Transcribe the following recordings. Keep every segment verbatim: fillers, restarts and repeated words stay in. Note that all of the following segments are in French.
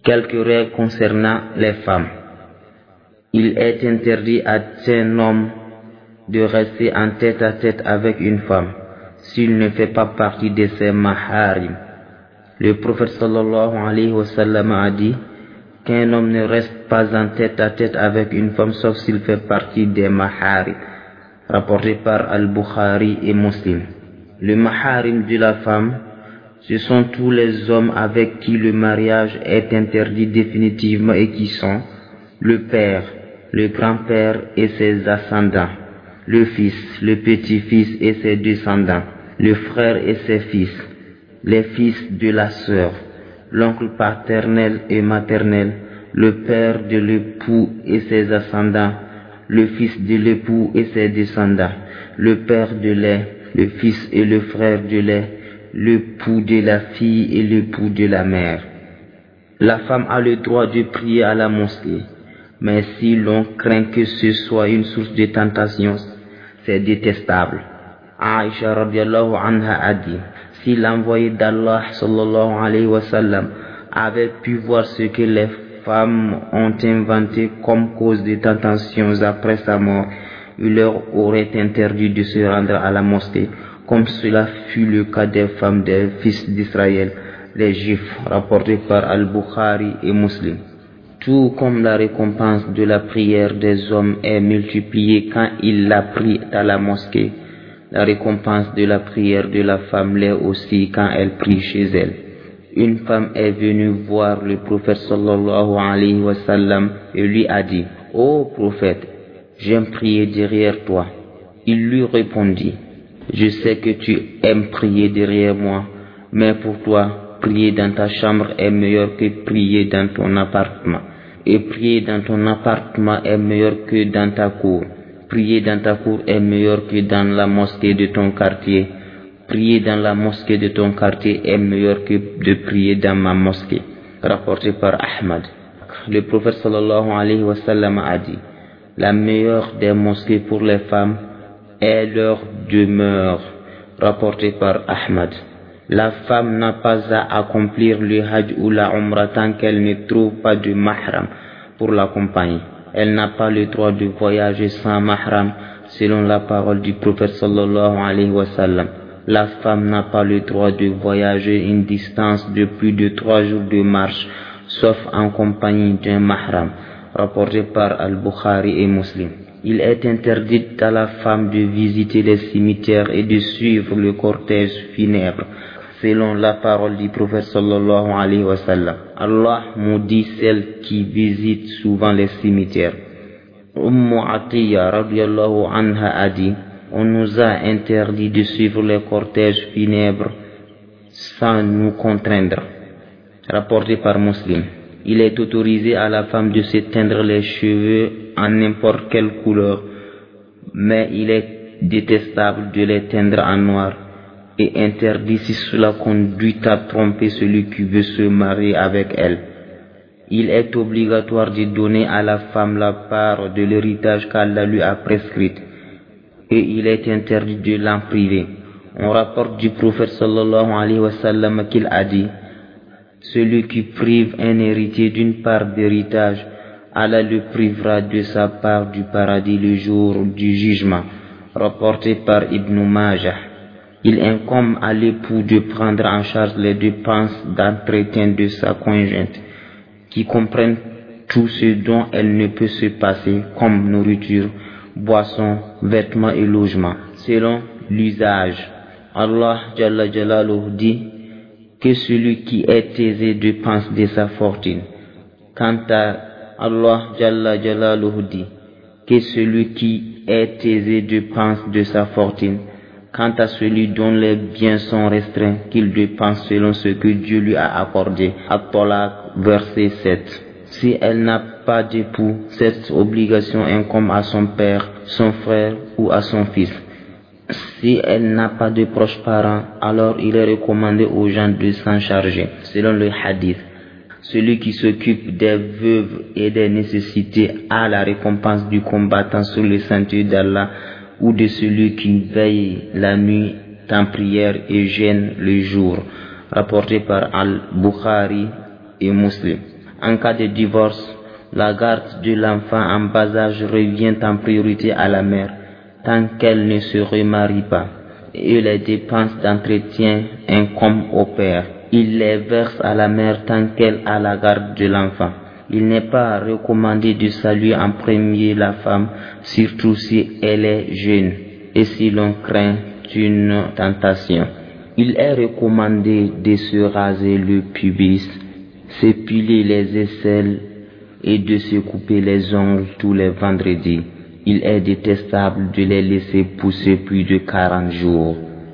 Quelques règles concernant les femmes. Il est interdit à un homme de rester en tête à tête avec une femme s'il ne fait pas partie de ses maharim. Le prophète sallallahu alayhi wa sallam a dit qu'un homme ne reste pas en tête à tête avec une femme sauf s'il fait partie des maharim, rapporté par Al-Bukhari et Muslim. Le maharim de la femme, ce sont tous les hommes avec qui le mariage est interdit définitivement et qui sont le père, le grand-père et ses ascendants, le fils, le petit-fils et ses descendants, le frère et ses fils, les fils de la sœur, l'oncle paternel et maternel, le père de l'époux et ses ascendants, le fils de l'époux et ses descendants, le père de lait, le fils et le frère de lait, l'époux de la fille et l'époux de la mère. La femme a le droit de prier à la mosquée, mais si l'on craint que ce soit une source de tentation, c'est détestable. Aïcha radiallahu anha a dit, si l'envoyé d'Allah sallallahu alayhi wa sallam avait pu voir ce que les femmes ont inventé comme cause de tentations après sa mort, il leur aurait interdit de se rendre à la mosquée, comme cela fut le cas des femmes des fils d'Israël, les Juifs, rapportés par Al-Bukhari et Muslim. Tout comme la récompense de la prière des hommes est multipliée quand ils la prient à la mosquée, la récompense de la prière de la femme l'est aussi quand elle prie chez elle. Une femme est venue voir le prophète sallallahu alayhi wa sallam et lui a dit, « Ô prophète, j'aime prier derrière toi. » Il lui répondit, « Je sais que tu aimes prier derrière moi, mais pour toi, prier dans ta chambre est meilleur que prier dans ton appartement. Et prier dans ton appartement est meilleur que dans ta cour. Prier dans ta cour est meilleur que dans la mosquée de ton quartier. Prier dans la mosquée de ton quartier est meilleur que de prier dans ma mosquée. » Rapporté par Ahmad. Le prophète sallallahu alayhi wa sallam a dit, la meilleure des mosquées pour les femmes est leur demeure. Rapporté par Ahmad. La femme n'a pas à accomplir le hajj ou la umrah tant qu'elle ne trouve pas de mahram pour l'accompagner. Elle n'a pas le droit de voyager sans mahram selon la parole du prophète sallallahu alayhi wa sallam. La femme n'a pas le droit de voyager une distance de plus de trois jours de marche sauf en compagnie d'un mahram, rapporté par Al-Bukhari et Muslim. Il est interdit à la femme de visiter les cimetières et de suivre le cortège funèbre, selon la parole du prophète sallallahu alayhi wa sallam. Allah maudit celle qui visite souvent les cimetières. Ummu Atiyya radiallahu anha a dit, on nous a interdit de suivre les cortèges funèbres sans nous contraindre. Rapporté par Muslim. Il est autorisé à la femme de se teindre les cheveux en n'importe quelle couleur, mais il est détestable de les teindre en noir et interdit si cela conduit à tromper celui qui veut se marier avec elle. Il est obligatoire de donner à la femme la part de l'héritage qu'Allah lui a prescrite, et il est interdit de l'en priver. On rapporte du prophète sallallahu alayhi wa sallam qu'il a dit, celui qui prive un héritier d'une part d'héritage, Allah le privera de sa part du paradis le jour du jugement. Rapporté par Ibn Majah. Il incombe à l'époux de prendre en charge les dépenses d'entretien de sa conjointe, qui comprennent tout ce dont elle ne peut se passer, comme nourriture, boisson, vêtements et logement, selon l'usage. Allah Jalla Jalaluhu dit que celui qui est aisé dépense de sa fortune. Quant à Allah Jalla Jalaluhu dit que celui qui est aisé dépense de sa fortune. Quant à celui dont les biens sont restreints, qu'il dépense selon ce que Dieu lui a accordé. At-Talaq, verset sept. Si elle n'a pas d'époux, cette obligation incombe à son père, son frère ou à son fils. Si elle n'a pas de proches parents, alors il est recommandé aux gens de s'en charger, selon le hadith. Celui qui s'occupe des veuves et des nécessités a la récompense du combattant sur le sentier d'Allah, ou de celui qui veille la nuit en prière et gêne le jour, rapporté par Al-Bukhari et Muslim. En cas de divorce, la garde de l'enfant en bas âge revient en priorité à la mère, tant qu'elle ne se remarie pas, et les dépenses d'entretien incombent au père. Il les verse à la mère tant qu'elle a la garde de l'enfant. Il n'est pas recommandé de saluer en premier la femme, surtout si elle est jeune et si l'on craint une tentation. Il est recommandé de se raser le pubis, s'épiler les aisselles et de se couper les ongles tous les vendredis. Il est détestable de les laisser pousser plus de quarante jours.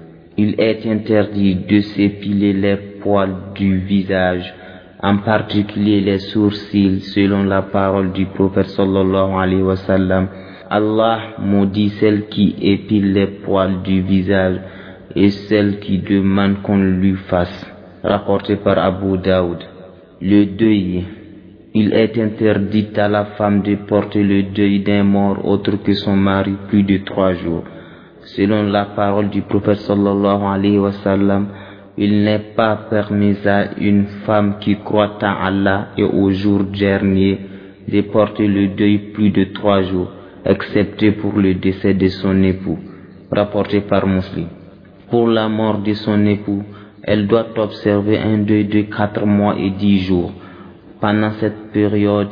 Il est interdit de s'épiler les poils du visage, en particulier les sourcils, selon la parole du prophète sallallahu alayhi wa sallam. Allah maudit celle qui épile les poils du visage et celle qui demande qu'on lui fasse. Rapporté par Abu Daoud. Le deuil. Il est interdit à la femme de porter le deuil d'un mort autre que son mari plus de trois jours. Selon la parole du prophète sallallahu alayhi wa sallam, il n'est pas permis à une femme qui croit en Allah et au jour dernier de porter le deuil plus de trois jours, excepté pour le décès de son époux, rapporté par Muslim. Pour la mort de son époux, elle doit observer un deuil de quatre mois et dix jours. Pendant cette période,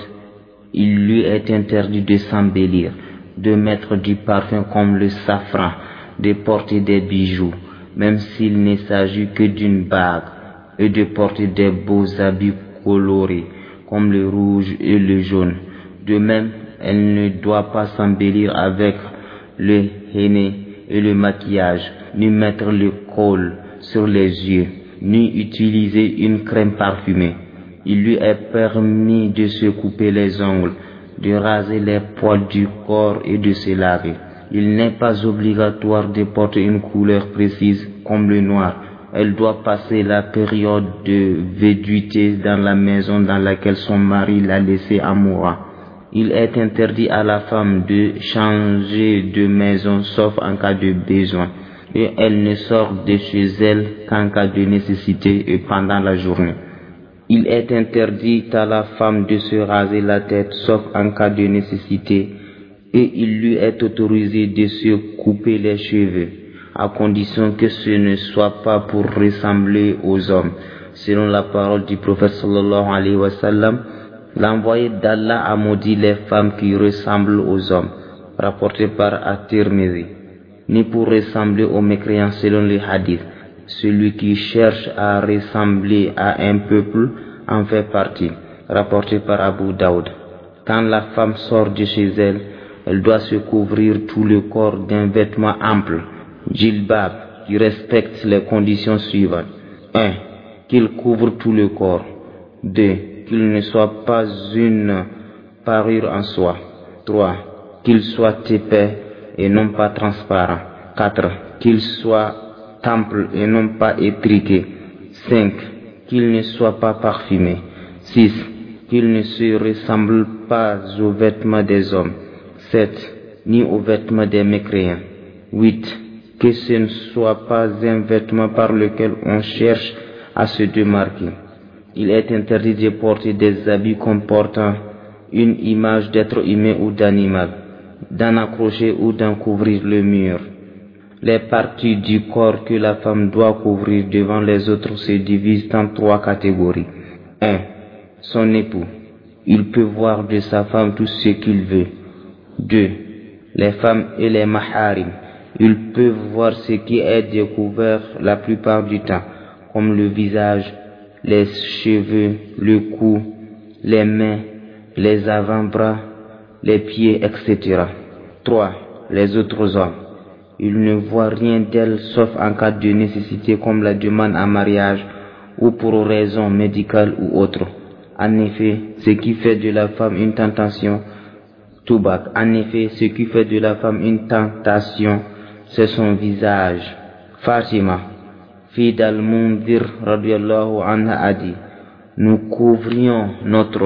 il lui est interdit de s'embellir, de mettre du parfum comme le safran, de porter des bijoux, même s'il ne s'agit que d'une bague, et de porter des beaux habits colorés, comme le rouge et le jaune. De même, elle ne doit pas s'embellir avec le henné et le maquillage, ni mettre le col sur les yeux, ni utiliser une crème parfumée. Il lui est permis de se couper les ongles, de raser les poils du corps et de se laver. Il n'est pas obligatoire de porter une couleur précise comme le noir. Elle doit passer la période de véduité dans la maison dans laquelle son mari l'a laissée en mourant. Il est interdit à la femme de changer de maison sauf en cas de besoin, et elle ne sort de chez elle qu'en cas de nécessité et pendant la journée. Il est interdit à la femme de se raser la tête sauf en cas de nécessité, et il lui est autorisé de se couper les cheveux, à condition que ce ne soit pas pour ressembler aux hommes. Selon la parole du prophète sallallahu alayhi wa sallam, l'envoyé d'Allah a maudit les femmes qui ressemblent aux hommes, rapporté par At-Tirmidhi, ni pour ressembler aux mécréants selon les hadiths. Celui qui cherche à ressembler à un peuple en fait partie, rapporté par Abu Daoud. Quand la femme sort de chez elle, elle doit se couvrir tout le corps d'un vêtement ample, djilbab, qui respecte les conditions suivantes. un. Qu'il couvre tout le corps. deux. Qu'il ne soit pas une parure en soie. trois. Qu'il soit épais et non pas transparent. quatre. Qu'il soit ample et non pas étriqué. cinq. Qu'il ne soit pas parfumé. six. Qu'il ne se ressemble pas aux vêtements des hommes. sept. Ni aux vêtements des mécréants. huit. Que ce ne soit pas un vêtement par lequel on cherche à se démarquer. Il est interdit de porter des habits comportant une image d'être humain ou d'animal, d'en accrocher ou d'en couvrir le mur. Les parties du corps que la femme doit couvrir devant les autres se divisent en trois catégories. un. Son époux. Il peut voir de sa femme tout ce qu'il veut. deux. Les femmes et les maharim. Ils peuvent voir ce qui est découvert la plupart du temps, comme le visage, les cheveux, le cou, les mains, les avant-bras, les pieds, et cetera. trois. Les autres hommes. Ils ne voient rien d'elles sauf en cas de nécessité comme la demande en mariage ou pour raison médicale ou autre. En effet, ce qui fait de la femme une tentation, Toubak, en effet, ce qui fait de la femme une tentation, c'est son visage. Fatima, fille d'Al-Mundhir radiyallahu anha a dit, nous couvrions notre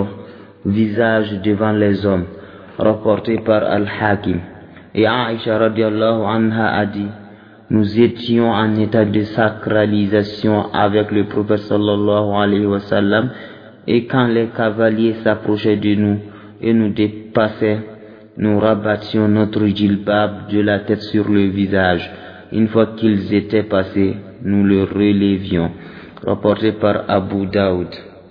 visage devant les hommes, rapporté par Al-Hakim. Et Aïcha radiyallahu anha a dit, nous étions en état de sacralisation avec le prophète sallallahu alayhi wa sallam, Et quand les cavaliers s'approchaient de nous et nous dépassaient, nous rabattions notre djilbab de la tête sur le visage. Une fois qu'ils étaient passés, nous le relevions. Rapporté par Abu Daoud.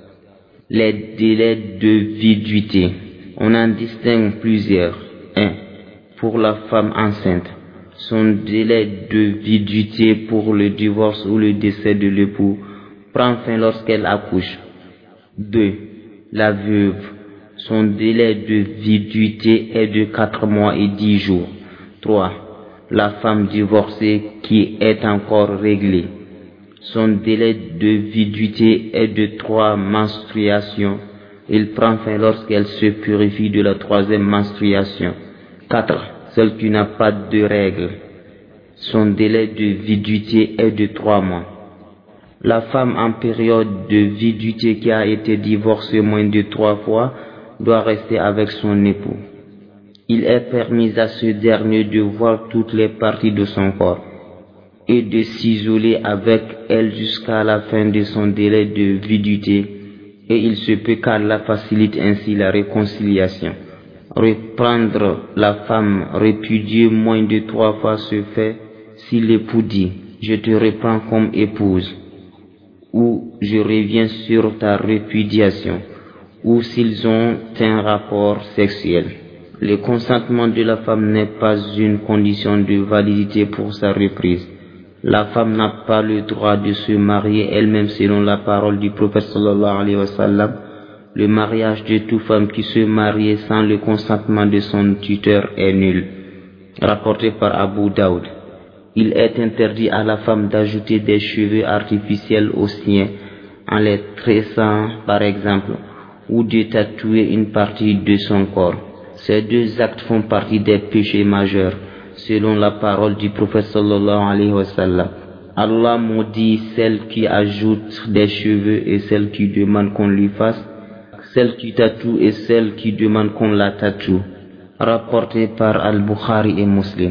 Les délais de viduité. On en distingue plusieurs. un. Pour la femme enceinte, son délai de viduité pour le divorce ou le décès de l'époux prend fin lorsqu'elle accouche. deux. La veuve, son délai de viduité est de quatre mois et dix jours. trois. La femme divorcée qui est encore réglée, son délai de viduité est de trois menstruations. Il prend fin lorsqu'elle se purifie de la troisième menstruation. quatre. Celle qui n'a pas de règles, son délai de viduité est de trois mois. La femme en période de viduité qui a été divorcée moins de trois fois doit rester avec son époux. Il est permis à ce dernier de voir toutes les parties de son corps et de s'isoler avec elle jusqu'à la fin de son délai de viduité, et il se peut qu'Allah facilite ainsi la réconciliation. Reprendre la femme répudiée moins de trois fois se fait si l'époux dit « Je te reprends comme épouse » ou « Je reviens sur ta répudiation » ou s'ils ont un rapport sexuel. Le consentement de la femme n'est pas une condition de validité pour sa reprise. La femme n'a pas le droit de se marier elle-même selon la parole du prophète sallallahu alayhi wa sallam. Le mariage de toute femme qui se marie sans le consentement de son tuteur est nul. Rapporté par Abu Daoud. Il est interdit à la femme d'ajouter des cheveux artificiels aux siens, en les tressant par exemple, ou de tatouer une partie de son corps. Ces deux actes font partie des péchés majeurs, selon la parole du prophète sallallahu alayhi wa sallam. Allah maudit celle qui ajoute des cheveux et celle qui demande qu'on lui fasse, celle qui tatoue et celle qui demande qu'on la tatoue. Rapporté par Al-Bukhari et Muslim.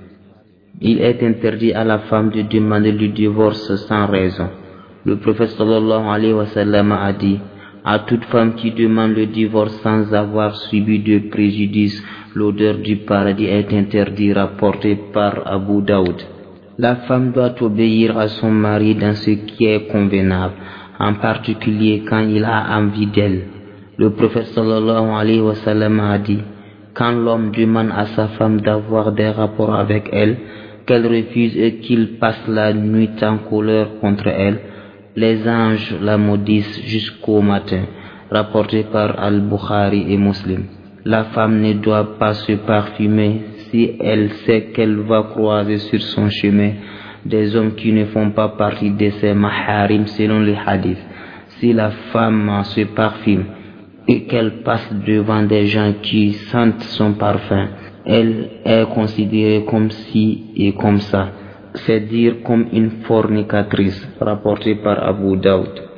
Il est interdit à la femme de demander le divorce sans raison. Le prophète sallallahu alayhi wa sallam a dit: à toute femme qui demande le divorce sans avoir subi de préjudice, l'odeur du paradis est interdite, rapporté par Abu Daoud. La femme doit obéir à son mari dans ce qui est convenable, en particulier quand il a envie d'elle. Le prophète sallallahu alayhi wa sallam a dit: quand l'homme demande à sa femme d'avoir des rapports avec elle, qu'elle refuse et qu'il passe la nuit en colère contre elle, les anges la maudissent jusqu'au matin. Rapporté par Al-Bukhari et Muslim. La femme ne doit pas se parfumer si elle sait qu'elle va croiser sur son chemin des hommes qui ne font pas partie de ses maharim selon les hadiths. Si la femme se parfume et qu'elle passe devant des gens qui sentent son parfum, elle est considérée comme ci et comme ça, c'est dire comme une fornicatrice, rapporté par Abu Daoud.